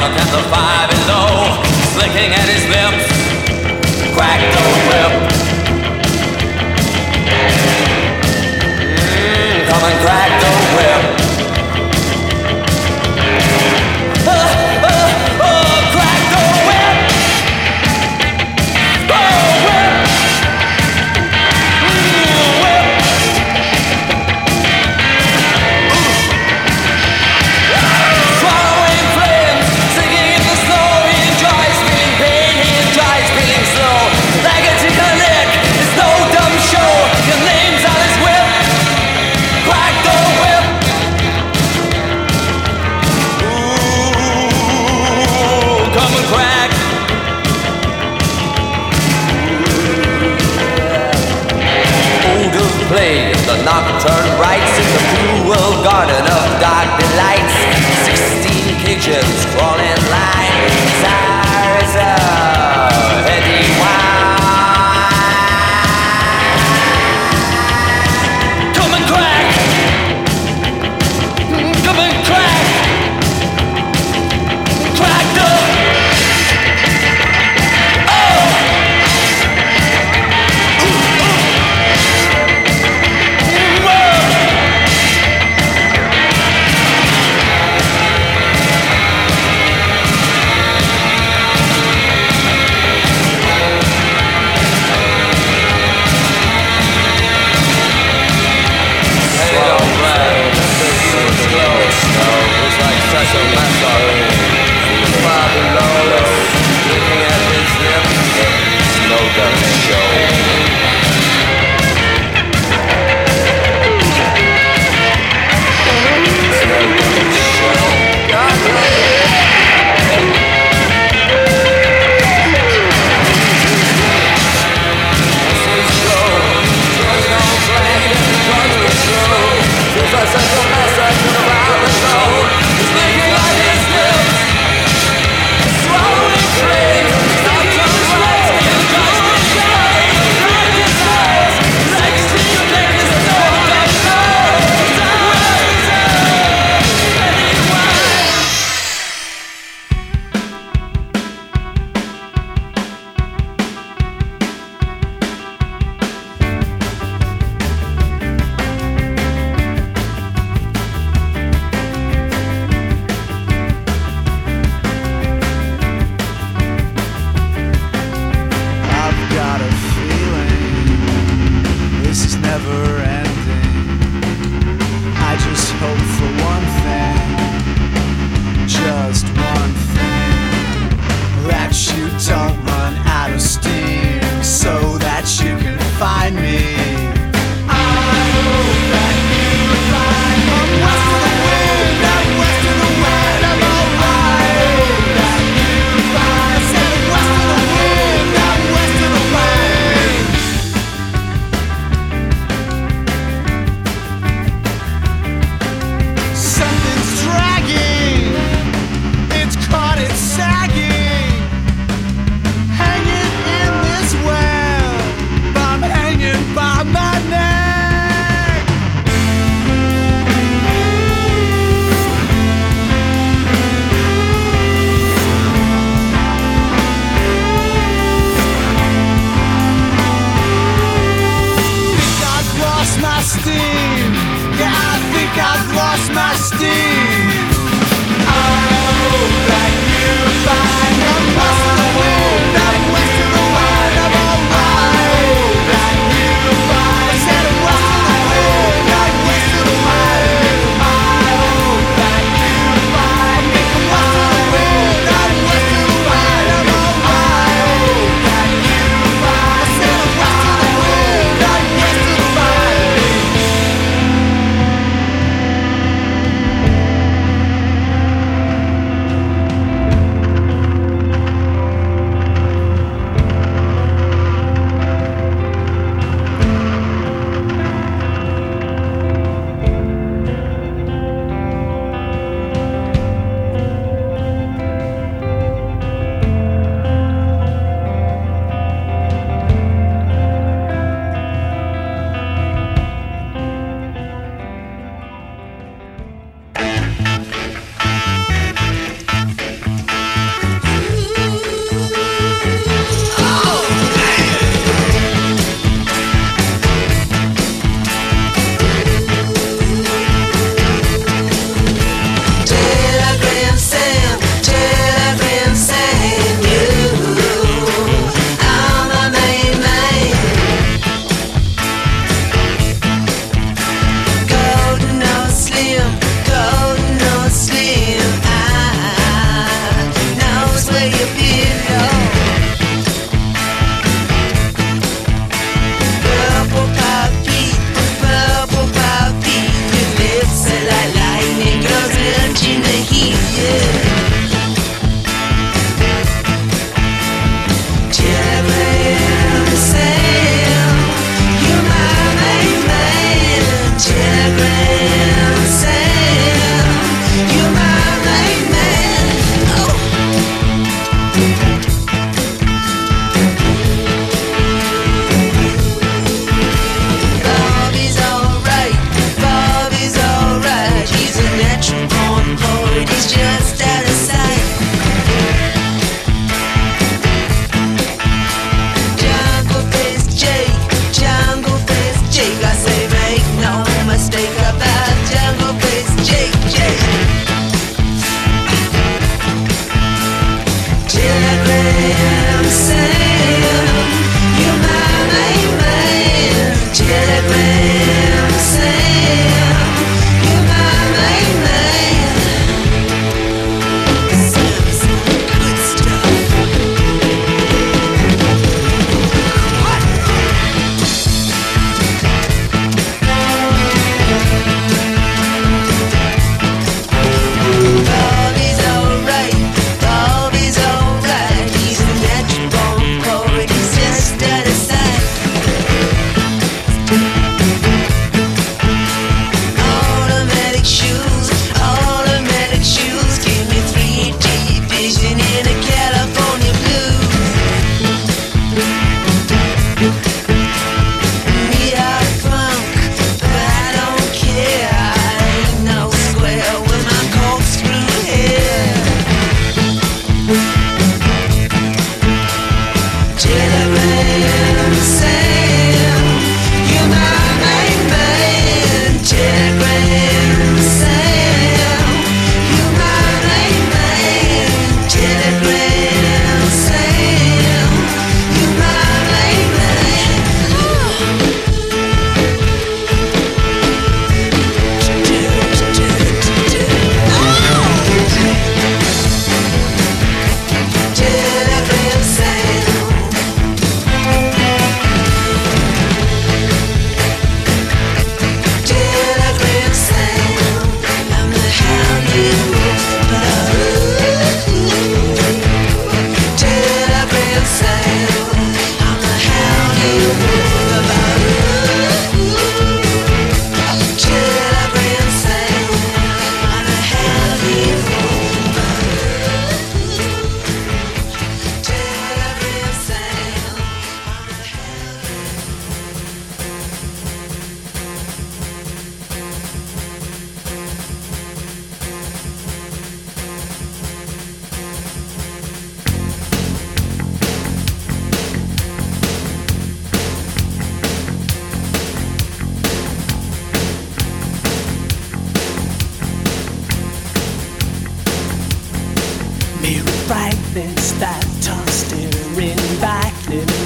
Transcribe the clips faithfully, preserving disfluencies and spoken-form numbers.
and the fire below, slicking at his lips, crack the whip. Mm, come and crack the whip. Uh, uh, uh, crack the whip. The whip. Mm, whip. Swallowing flames, singing in the snow. He enjoys feeling pain, he enjoys feeling slow. Like a chicken lick, it's no dumb show. Your name's on his whip. Crack the whip.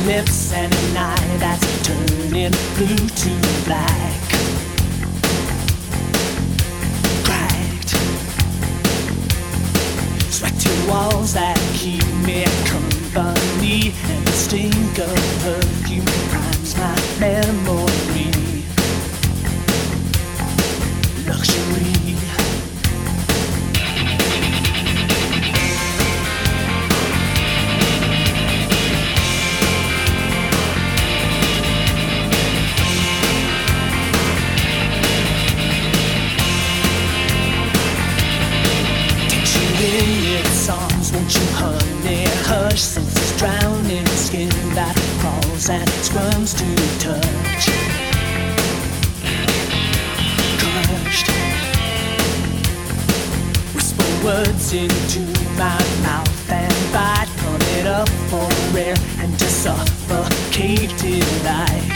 lips and an eye that's turning blue to black. Cracked, sweaty walls that keep me company, and the stink of perfume primes my memory. Luxury. Won't you honey hush, since it's drowning skin that crawls and squirms to touch. Crushed, whisper words into my mouth and bite, coming up for air and to suffocate delight.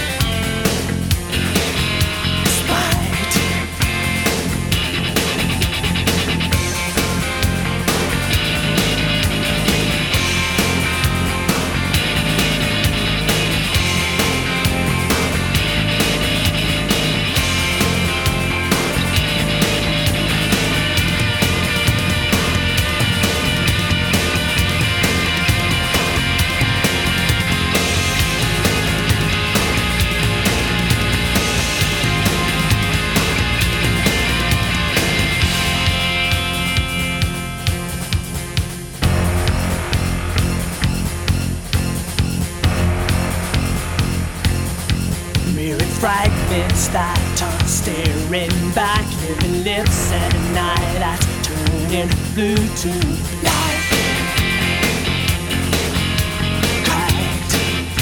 Fragments that are staring back, living lips and an eye that's turning blue to black. Cracked,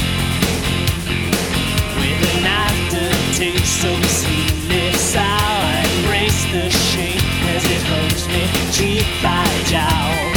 with an aftertaste so sweetly sour, I embrace the shame as it hugs me cheek by jowl.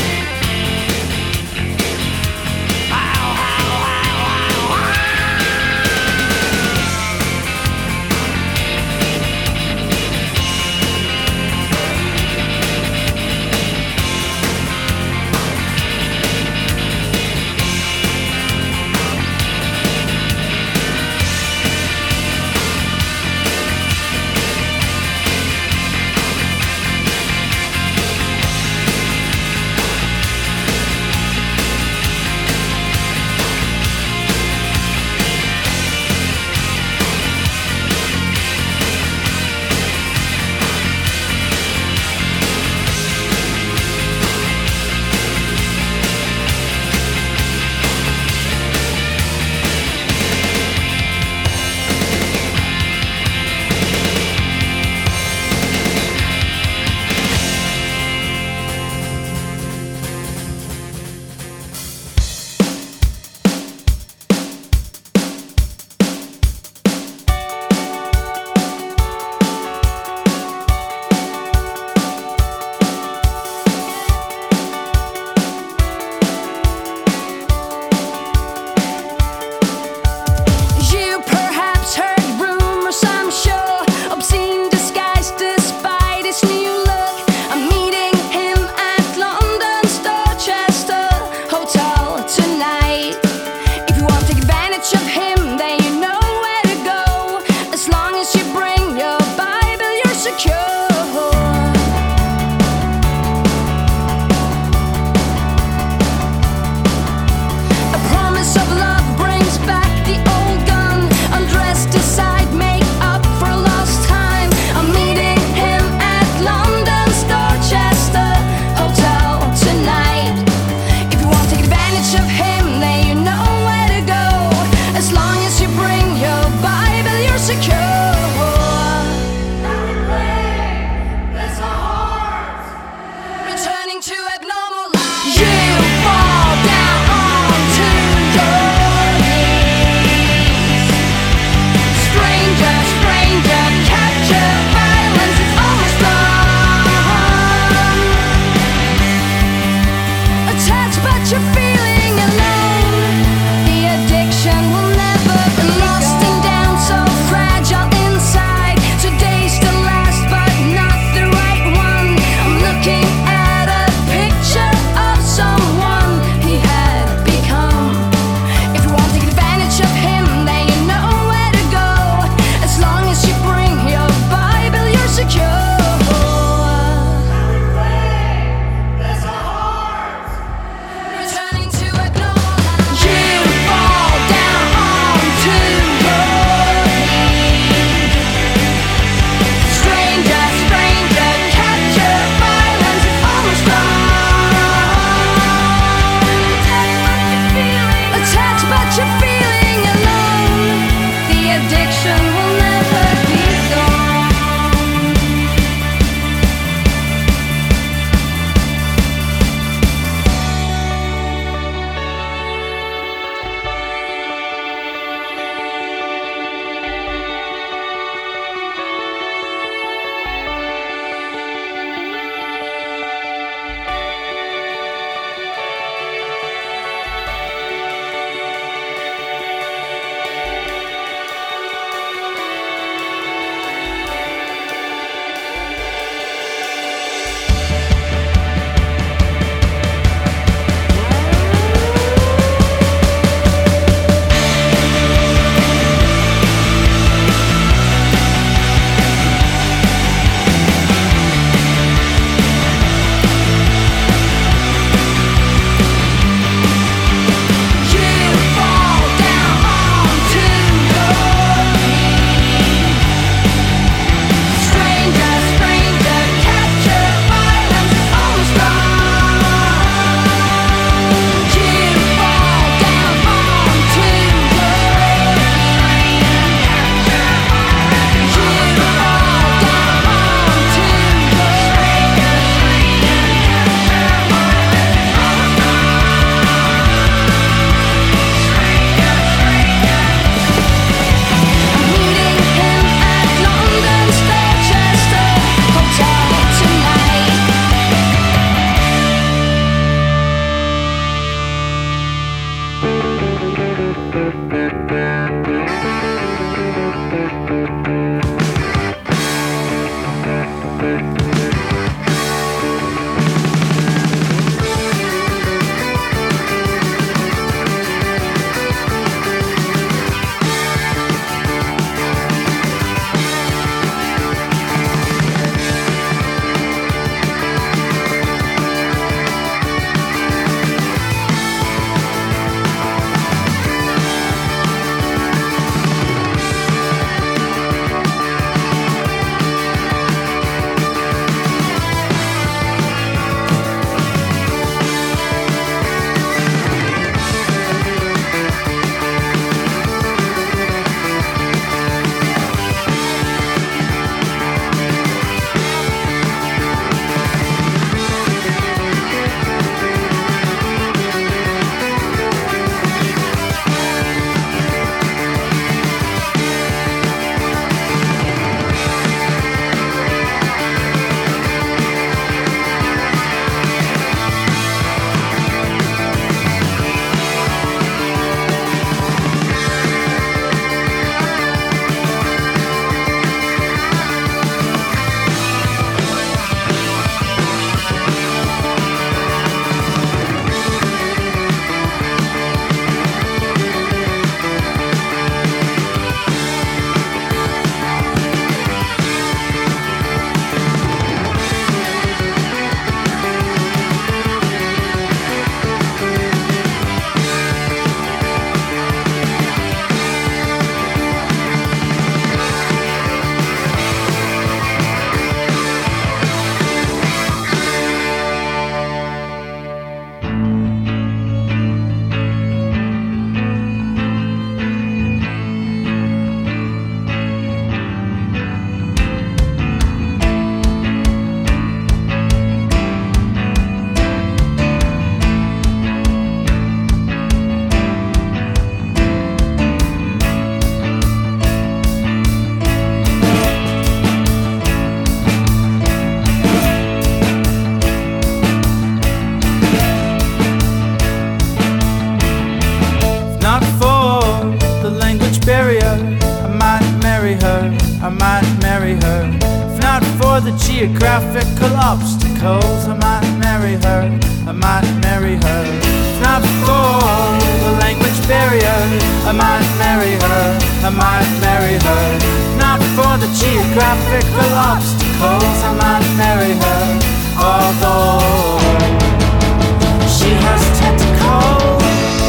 for the geographical obstacles, I might marry her, I might marry her. Not for the language barrier, I might marry her, I might marry her. Not for the geographical obstacles, I might marry her. Although she has tentacles,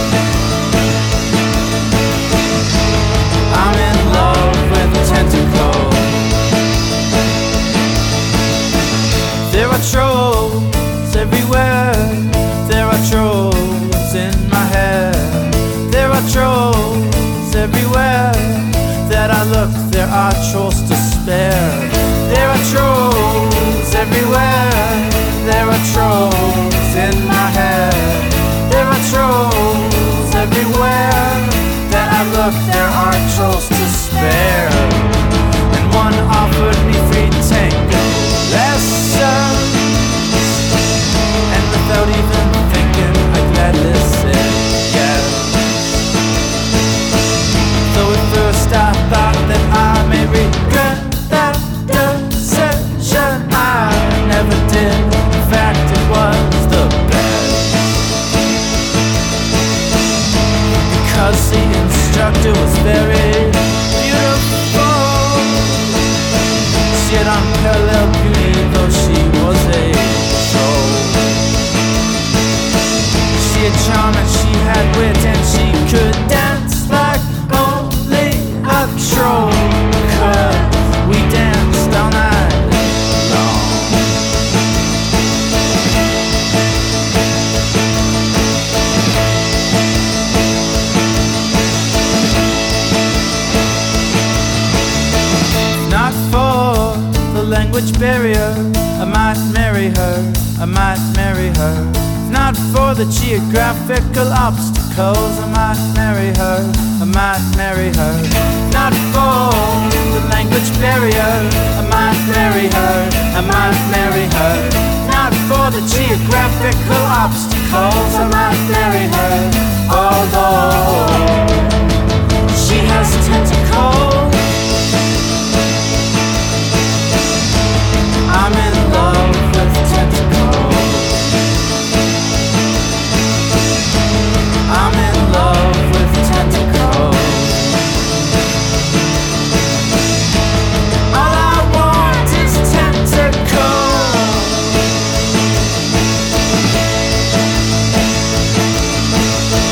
I'm in love with tentacles. There are trolls everywhere, there are trolls in my hair. There are trolls everywhere that I look, there are trolls to spare. There are trolls everywhere, there are trolls in my hair. There are trolls everywhere that I look, there are trolls to spare. And one offered me free tango lessons, and without even thinking I gladly said yes. Though at first I thought that I may regret that decision, I never did. In fact, it was the best, because the instructor was very beautiful. She had unparalleled beauty, though she was a troll. She had charm and she had wit, and she could dance like only a troll could. We danced all night long. Not for the language barrier, I might marry her, I might marry her. Not for the geographical obstacles, I might marry her, I might marry her. Not for the language barrier, I might marry her, I might marry her. Not for the geographical obstacles, I might marry her. Although she has tentacles, I'm in love with tentacles. I'm in love with tentacles. All I want is tentacles.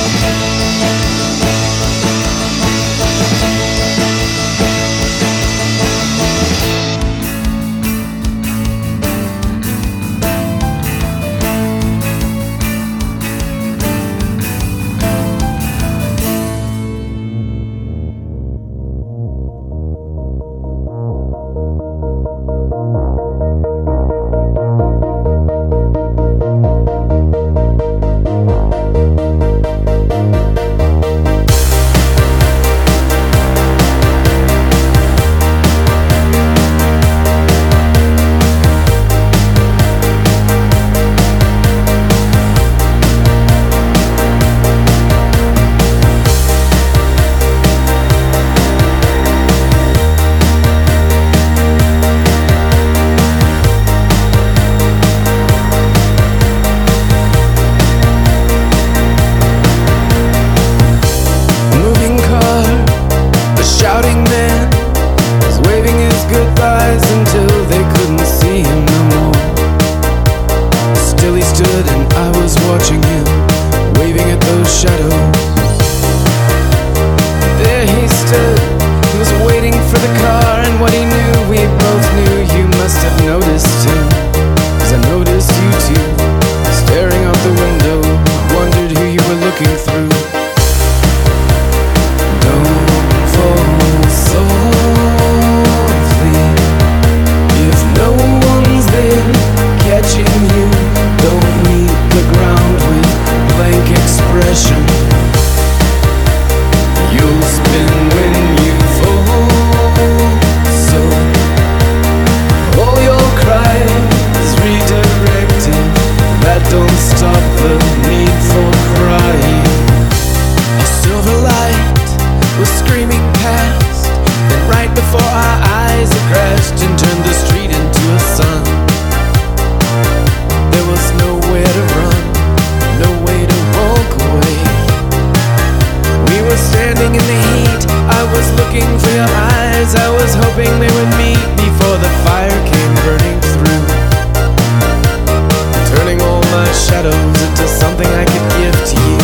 standing in the heat. I was looking for your eyes, I was hoping they would meet before the fire came burning through, turning all my shadows into something I could give to you.